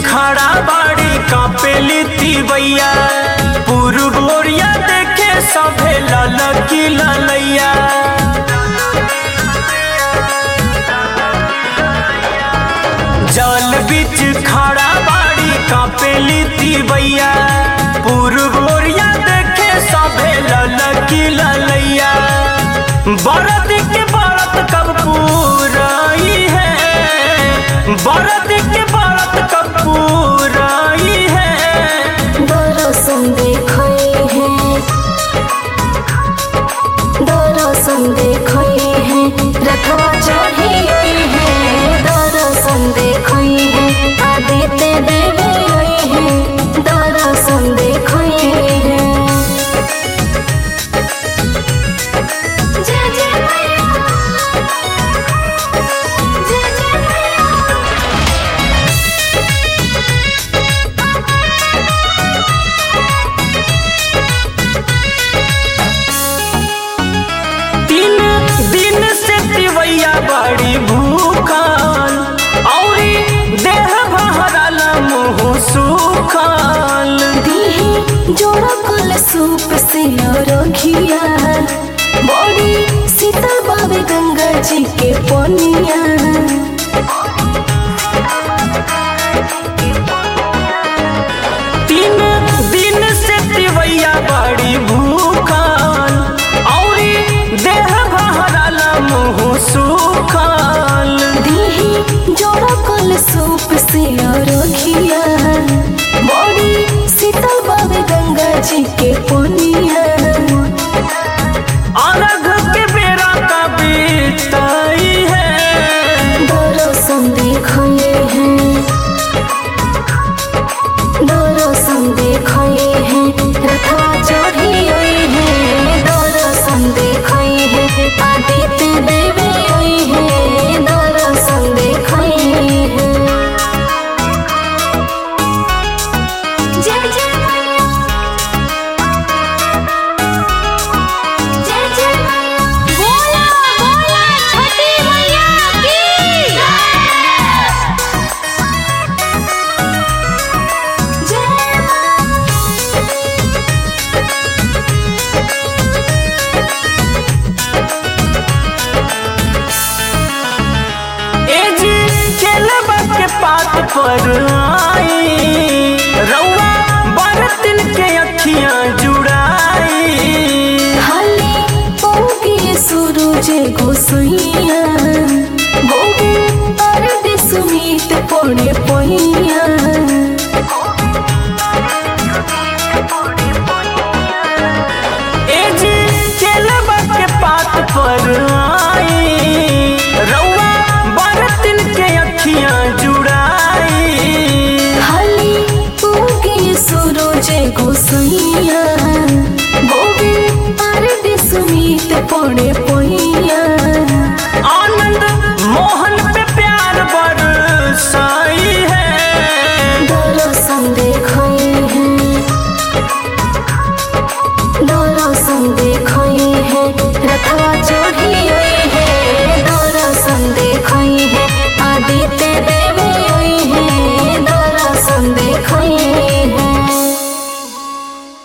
खड़ा बाड़ी कापेली तिवैया पुरबोरिया देखे सभे ललकी ललैया। जल बीच खड़ा बाड़ी कापेली तिवैया पुरबोरिया देखे सभे ललकी ललैया। बरत के बरत कब पूराई है, बरत के बरत कब पूराई है। दरसन देखई है, दरसन देखई है, रखवा चढ़ी है। दरसन देखई है, आदित्य देव है। दरसन देखई है। जय जय मैया, जय जय मैया। तीन दिन से तिवैया बड़ी भूखल औरी देह बहरल मुँह सुखल। दीही जोड़ा कल सूप से रखिया, बड़ी शीतल बाबे गंगा जी के पनिया। तीन दिन से तिवैया बड़ी भूखल औरी देह बहरल मुँह सुखल। दीही जोड़ा कल सूप से रखिया, बड़ी शीतल बाबे गंगा जी के पनिया। अर्घ के बेरा का बीतई है। दरसन देखई है, दरसन देखई है, रखवा चढ़ी है। दरसन देखई है, आदित्य देव है। दरसन देखई है। जय जय मैया, जय जय मैया। बोला बोला छठी मैया की जय। ए जी केलबा के पात पर आई रउआ बरतिन के अखियां जुड़ाई। हाले पौगे सूरज गोसैया, भोगे अर्घ सुमित पड़े पैया।